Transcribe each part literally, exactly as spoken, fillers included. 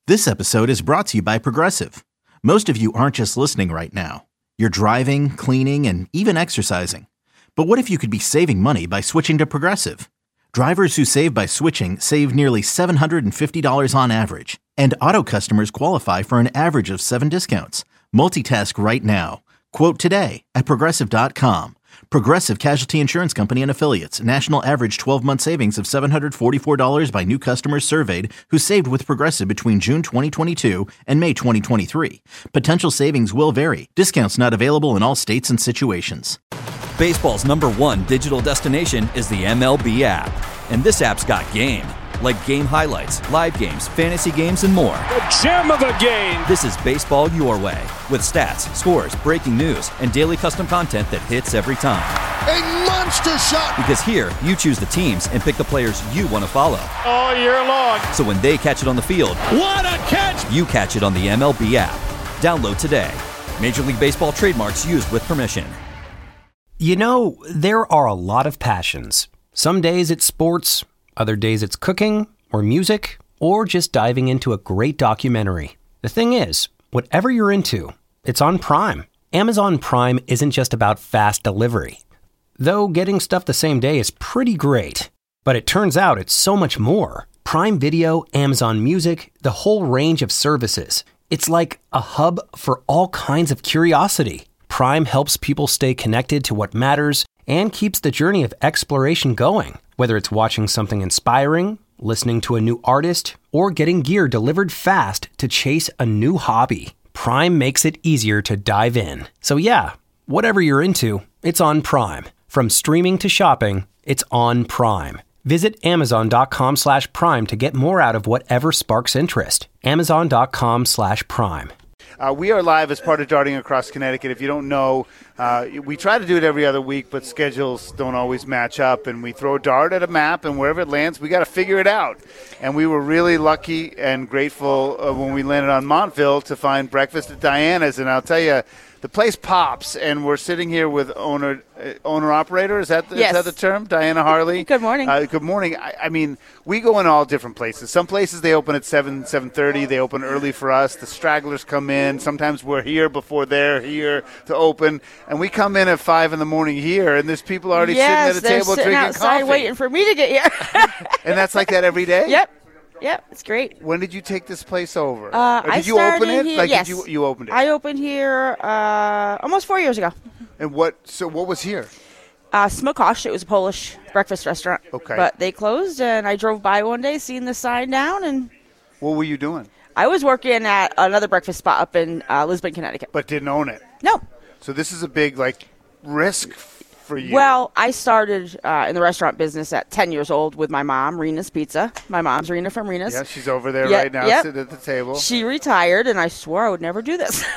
This episode is brought to you by Progressive. Most of you aren't just listening right now. You're driving, cleaning, and even exercising. But what if you could be saving money by switching to Progressive? Drivers who save by switching save nearly seven hundred fifty dollars on average. And auto customers qualify for an average of seven discounts. Multitask right now. Quote today at Progressive dot com. Progressive Casualty Insurance Company and Affiliates. National average twelve-month savings of seven hundred forty-four dollars by new customers surveyed who saved with Progressive between June twenty twenty-two and May twenty twenty-three. Potential savings will vary. Discounts not available in all states and situations. Baseball's number one digital destination is the M L B app. And this app's got game. Like game highlights, live games, fantasy games, and more. A gem of a game! This is baseball your way. With stats, scores, breaking news, and daily custom content that hits every time. A monster shot! Because here, you choose the teams and pick the players you want to follow. All year long. So when they catch it on the field, what a catch! You catch it on the M L B app. Download today. Major League Baseball trademarks used with permission. You know, there are a lot of passions. Some days it's sports, other days it's cooking, or music, or just diving into a great documentary. The thing is, whatever you're into, it's on Prime. Amazon Prime isn't just about fast delivery. Though getting stuff the same day is pretty great. But it turns out it's so much more. Prime Video, Amazon Music, the whole range of services. It's like a hub for all kinds of curiosity. Prime helps people stay connected to what matters and keeps the journey of exploration going. Whether it's watching something inspiring, listening to a new artist, or getting gear delivered fast to chase a new hobby, Prime makes it easier to dive in. So yeah, whatever you're into, it's on Prime. From streaming to shopping, it's on Prime. Visit amazon.com slash prime to get more out of whatever sparks interest. Amazon.com slash prime. Uh, we are live as part of Darting Across Connecticut. If you don't know, uh, we try to do it every other week, but schedules don't always match up. And we throw a dart at a map, and wherever it lands, we got to figure it out. And we were really lucky and grateful uh, when we landed on Montville to find breakfast at Diana's. And I'll tell you, the place pops, and we're sitting here with owner uh, owner operator. Is that the, yes. is that the term? Diana Harley. Good morning. Uh, good morning. I, I mean, we go in all different places. Some places they open at seven, seven thirty. They open early for us. The stragglers come in. Sometimes we're here before they're here to open, and we come in at five in the morning here, and there's people already yes, sitting at a table sitting drinking outside coffee, waiting for me to get here. And that's like that every day. Yep. Yep, it's great. When did you take this place over? Uh, or did I you open it? Here, like, yes. Did you, you opened it. I opened here uh, almost four years ago. And what? So what was here? Uh, Smokosh. It was a Polish breakfast restaurant. Okay. But they closed, and I drove by one day, seeing the sign down, and what were you doing? I was working at another breakfast spot up in uh, Lisbon, Connecticut. But didn't own it. No. So this is a big like risk for you. Well, I started uh, in the restaurant business at ten years old with my mom, Rena's Pizza. My mom's Rena from Rena's. Yeah, she's over there yep, right now, yep. sitting at the table. She retired, and I swore I would never do this.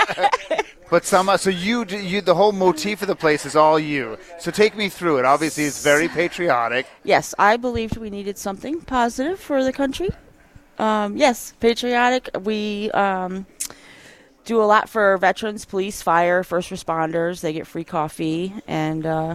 But somehow, so you, you, the whole motif of the place is all you. So take me through it. Obviously, it's very patriotic. Yes, I believed we needed something positive for the country. Um, yes, patriotic. We um, do a lot for veterans, police, fire, first responders. They get free coffee, and uh,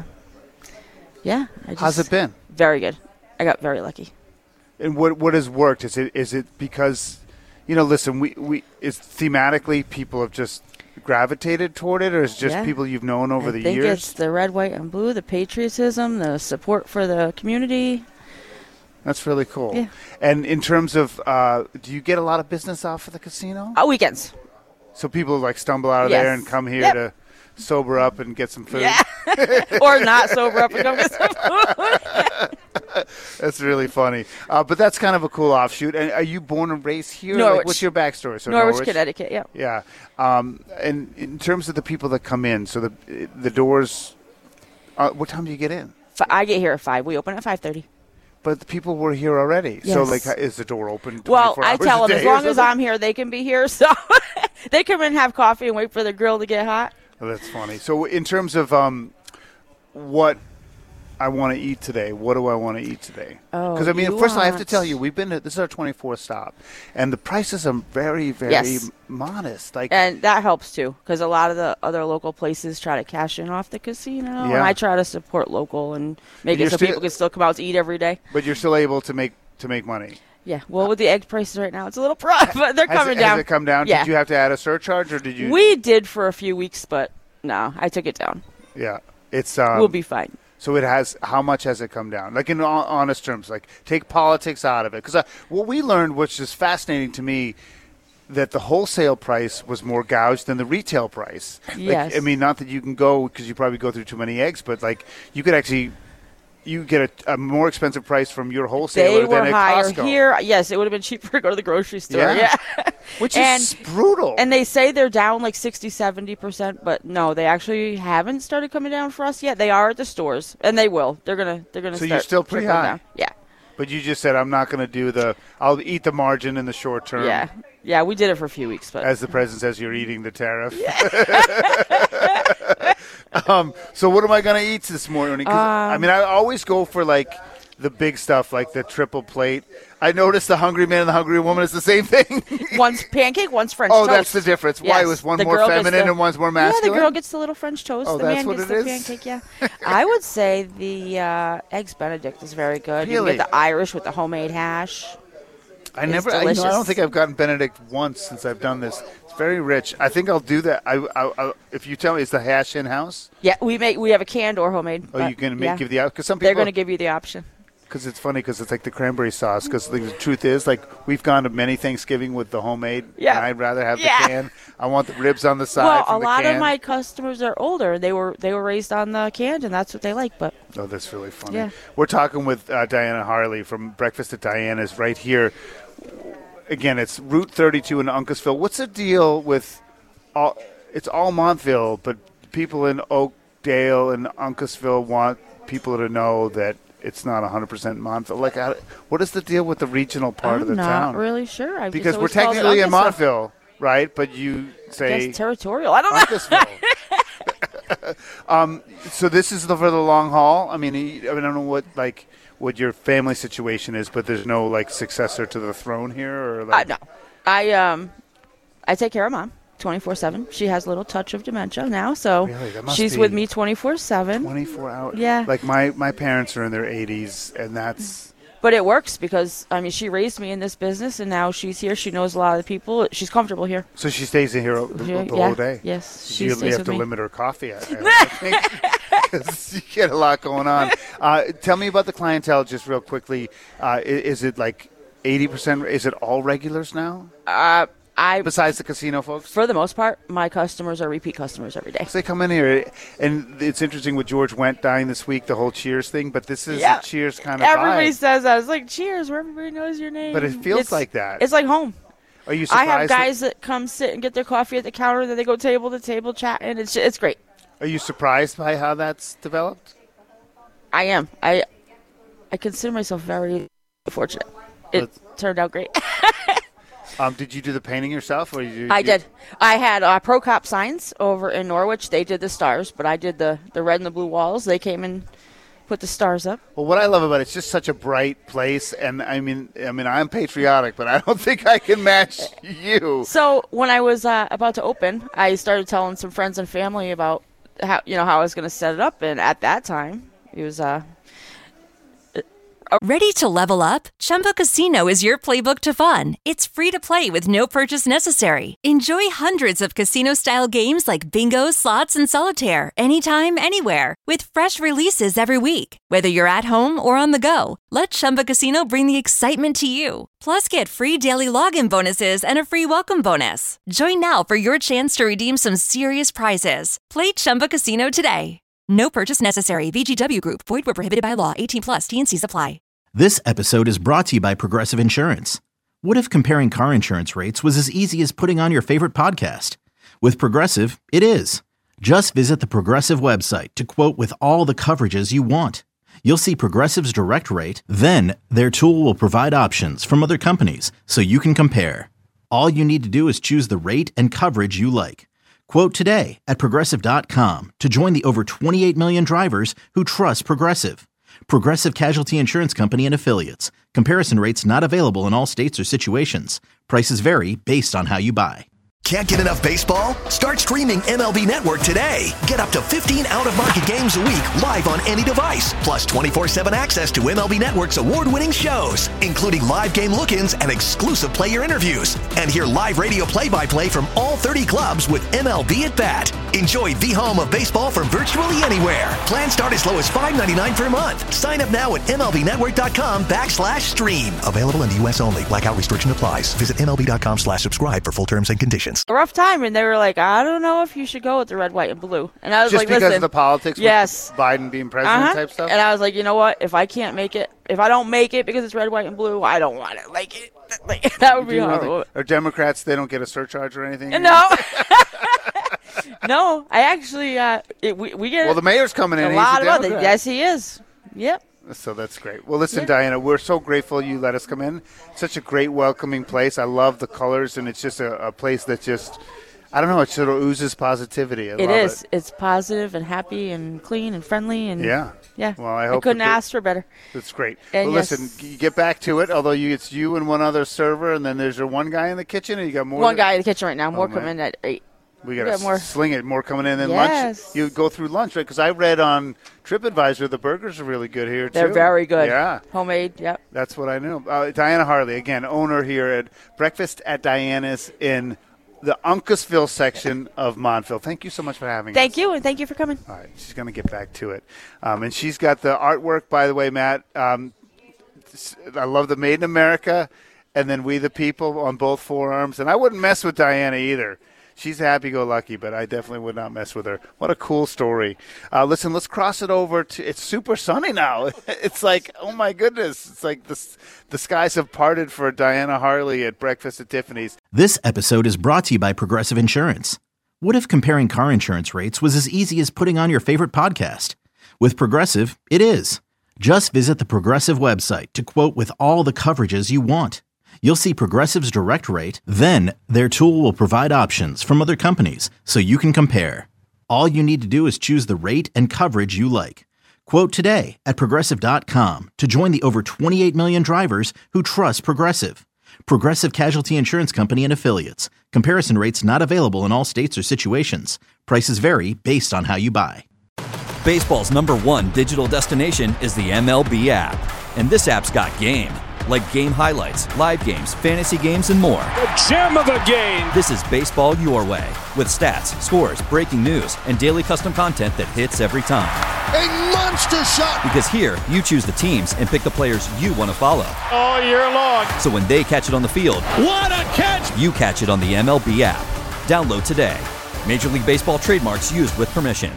yeah. I just, How's it been? Very good. I got very lucky. And what what has worked? Is it is it because, you know, listen, we, we is thematically people have just gravitated toward it, or is it just yeah. people you've known over I the think years? It's the red, white, and blue, the patriotism, the support for the community. That's really cool. Yeah. And in terms of, uh, do you get a lot of business off of the casino? Uh, weekends. So people like stumble out of yes. there and come here yep. to sober up and get some food? Yeah. Or not sober up and come get some food. That's really funny. Uh, but that's kind of a cool offshoot. And are you born and raised here? Norwich. Like, what's your backstory? So Norwich, Norwich, Connecticut, yeah. Yeah. Um, and in terms of the people that come in, so the the doors, uh, what time do you get in? I get here at five. We open at five thirty. But the people were here already. Yes. So, like, is the door open Well, twenty-four I hours tell a them day as long or as something? I'm here, they can be here. So they come in and have coffee and wait for the grill to get hot. Oh, that's funny. So in terms of um, what I want to eat today, what do I want to eat today? Oh, Because, I mean, you first of all, I have to want- tell you, we've been to, this is our twenty-fourth stop, and the prices are very, very Yes. modest. Like, And that helps, too, because a lot of the other local places try to cash in off the casino. And Yeah. I try to support local and make And it you're so still- people can still come out to eat every day. but you're still able to make to make money. Yeah. Well, with the egg prices right now, it's a little rough, but they're Has coming it, down. Has it come down? Yeah. Did you have to add a surcharge, or did you? We did for a few weeks, but no, I took it down. Yeah, it's. Um, we'll be fine. So it has. How much has it come down? Like in honest terms, like take politics out of it, because uh, what we learned, which is fascinating to me, that the wholesale price was more gouged than the retail price. Yes. Like, I mean, not that you can go because you probably go through too many eggs, but like you could actually. You get a, a more expensive price from your wholesaler They were than at higher Costco. here. Yes, it would have been cheaper to go to the grocery store. Yeah. Yeah. Which and, is brutal. And they say they're down like sixty, seventy percent, but no, they actually haven't started coming down for us yet. They are at the stores, and they will. They're gonna. They're gonna. So start you're still pretty trickling high. down. Yeah. But you just said I'm not going to do the. I'll eat the margin in the short term. Yeah. Yeah, we did it for a few weeks, but As the president says, you're eating the tariff. um, so what am I going to eat this morning? 'Cause, Um, I mean, I always go for like the big stuff, like the triple plate. I noticed the Hungry Man and the Hungry Woman is the same thing. one's pancake, one's French oh, toast. that's the difference. Why Yes. was one The more girl gets feminine the- and one's more Yeah, masculine? the girl gets the little French toast. Oh, the that's man what gets it the is? pancake. Yeah, I would say the uh, eggs Benedict is very good. You Really? can get the Irish with the homemade hash. I It's never. I, you know, I don't delicious. think I've gotten Benedict once since I've done this. It's very rich. I think I'll do that. I, I, I if you tell me, is the hash in house? Yeah, we make we have a canned or homemade. Oh, but, you can make, yeah. give the because some They're people going to give you the option. because it's funny because it's like the cranberry sauce. Because the truth is, like we've gone to many Thanksgiving with the homemade. Yeah. And I'd rather have Yeah. the can. I want the ribs on the side. Well, from a the lot can. of my customers are older. They were they were raised on the canned, and that's what they like. But Oh, that's really funny. Yeah. We're talking with uh, Diana Harley from Breakfast at Diana's right here. Again, it's Route thirty-two in Uncasville. What's the deal with all? It's all Montville, but people in Oakdale and Uncasville want people to know that it's not one hundred percent Montville. Like, how, what is the deal with the regional part I'm of the not town? really sure. I've Because just we're always called it technically in Uncasville. Montville, right? But you say Guess territorial. I don't know. Uncasville. um, so this is the, for the long haul. I mean, I don't know what like what your family situation is, but there's no like successor to the throne here, or Uh, like no, I um, I take care of mom twenty-four seven. She has a little touch of dementia now, so Really? That must she's be with me twenty-four seven. twenty-four hours. Yeah. Like my my parents are in their eighties, and that's But it works because I mean she raised me in this business, and now she's here. She knows a lot of the people. She's comfortable here. so she stays in here the, the Yeah, whole day. Yes, she you, stays you have with to me. limit her coffee. I, I think, 'cause you get a lot going on. Uh, tell me about the clientele, just real quickly. Uh, i- is it like eighty percent? Is it all regulars now? Uh, I Besides the casino folks? for the most part, my customers are repeat customers every day. So they come in here, and it's interesting with George Wendt dying this week, the whole Cheers thing, but this is Yeah. a Cheers kind of Everybody vibe. says that. It's like Cheers, where everybody knows your name. But it feels It's- like that. It's like home. Are you I surprised? have that- guys that come sit and get their coffee at the counter, then they go table to table chatting. It's it's great. Are you surprised by how that's developed? I am. I I consider myself very fortunate. It That's- turned out great. Um, did you do the painting yourself, or you? I you- did. I had uh, Pro Cop signs over in Norwich. They did the stars, but I did the, the red and the blue walls. They came and put the stars up. Well, what I love about it, it's just such a bright place, and I mean, I mean, I'm patriotic, but I don't think I can match you. So when I was uh, about to open, I started telling some friends and family about how you know how I was going to set it up, and at that time, it was uh, Ready to level up? Chumba Casino is your playbook to fun. It's free to play with no purchase necessary. Enjoy hundreds of casino-style games like bingo, slots, and solitaire anytime, anywhere. With fresh releases every week. Whether you're at home or on the go, let Chumba Casino bring the excitement to you. Plus, get free daily login bonuses and a free welcome bonus. Join now for your chance to redeem some serious prizes. Play Chumba Casino today. No purchase necessary. V G W Group. Void where prohibited by law. eighteen plus. T and C's apply. This episode is brought to you by Progressive Insurance. What if comparing car insurance rates was as easy as putting on your favorite podcast? With Progressive, it is. Just visit the Progressive website to quote with all the coverages you want. You'll see Progressive's direct rate, then their tool will provide options from other companies so you can compare. All you need to do is choose the rate and coverage you like. Quote today at Progressive dot com to join the over twenty-eight million drivers who trust Progressive. Progressive Casualty Insurance Company and Affiliates. Comparison rates not available in all states or situations. Prices vary based on how you buy. Can't get enough baseball? Start streaming M L B Network today. Get up to fifteen out-of-market games a week live on any device, plus twenty-four seven access to M L B Network's award-winning shows, including live game look-ins and exclusive player interviews. And hear live radio play-by-play from all thirty clubs with M L B at Bat. Enjoy the home of baseball from virtually anywhere. Plans start as low as five dollars and ninety-nine cents per month. Sign up now at M L B network dot com backslash stream. Available in the U S only. Blackout restriction applies. Visit M L B dot com slash subscribe for full terms and conditions. A rough time, and they were like, I don't know if you should go with the red, white, and blue. And I was Just like, because listen, of the politics yes. with Biden being president uh-huh. type stuff? And I was like, you know what? If I can't make it, if I don't make it because it's red, white, and blue, I don't want it. Like, it, like that would be horrible. Are Democrats, they don't get a surcharge or anything? No. No, I actually, uh, it, we, we get Well, the mayor's coming in. a He's lot a of other. Democrat. Yes, he is. Yep. So that's great. Well, listen, Yeah. Diana, we're so grateful you let us come in. Such a great, welcoming place. I love the colors, and it's just a, a place that just, I don't know, it sort of oozes positivity. I It love is. It. It's positive and happy and clean and friendly. And Yeah. Yeah. Well, I hope couldn't that- ask for better. That's great. And well, yes. listen, you get back to it. Although you, it's you and one other server, and then there's your one guy in the kitchen, and you got more. One than- guy in the kitchen right now. More Oh, man. coming in at eight. We We got got to more. sling it. More coming in. Then Yes. lunch, you go through lunch, right? Because I read on TripAdvisor the burgers are really good here, too. They're very good. Yeah. Homemade. Yep. That's what I knew. Uh, Diana Harley, again, owner here at Breakfast at Diana's in the Uncasville section of Montville. Thank you so much for having Thank us. you, and thank you for coming. All right, she's going to get back to it. Um, and she's got the artwork, by the way, Matt. Um, I love the Made in America and then We the People on both forearms. And I wouldn't mess with Diana either. She's happy-go-lucky, but I definitely would not mess with her. What a cool story. Uh, listen, let's cross it over to – it's super sunny now. It's like, oh, my goodness. It's like the, the skies have parted for Diana Harley at Breakfast at Tiffany's. This episode is brought to you by Progressive Insurance. What if comparing car insurance rates was as easy as putting on your favorite podcast? With Progressive, it is. Just visit the Progressive website to quote with all the coverages you want. You'll see Progressive's direct rate, then their tool will provide options from other companies so you can compare. All you need to do is choose the rate and coverage you like. Quote today at Progressive dot com to join the over twenty-eight million drivers who trust Progressive. Progressive Casualty Insurance Company and Affiliates. Comparison rates not available in all states or situations. Prices vary based on how you buy. Baseball's number one digital destination is the M L B app. And this app's got game. Like game highlights, live games, fantasy games, and more. The gem of a game. This is baseball your way. With stats, scores, breaking news, and daily custom content that hits every time. A monster shot. Because here, you choose the teams and pick the players you want to follow. All year long. So when they catch it on the field, What a catch. you catch it on the M L B app. Download today. Major League Baseball trademarks used with permission.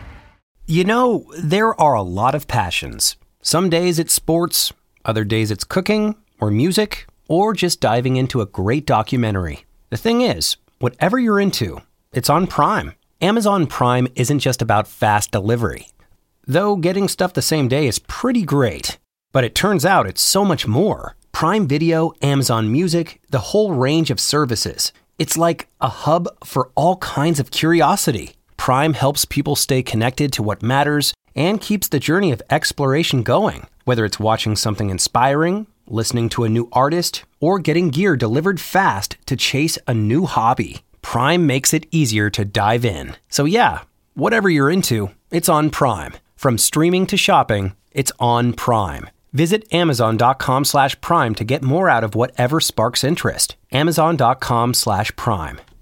You know, there are a lot of passions. Some days it's sports, other days it's cooking or music or just diving into a great documentary. The thing is, whatever you're into, it's on Prime. Amazon Prime isn't just about fast delivery. Though getting stuff the same day is pretty great. But it turns out it's so much more. Prime Video, Amazon Music, the whole range of services. It's like a hub for all kinds of curiosity. Prime helps people stay connected to what matters and keeps the journey of exploration going. Whether it's watching something inspiring, listening to a new artist, or getting gear delivered fast to chase a new hobby, Prime makes it easier to dive in. So yeah, whatever you're into, it's on Prime. From streaming to shopping, it's on Prime. Visit amazon.com slash prime to get more out of whatever sparks interest. Amazon.com slash prime.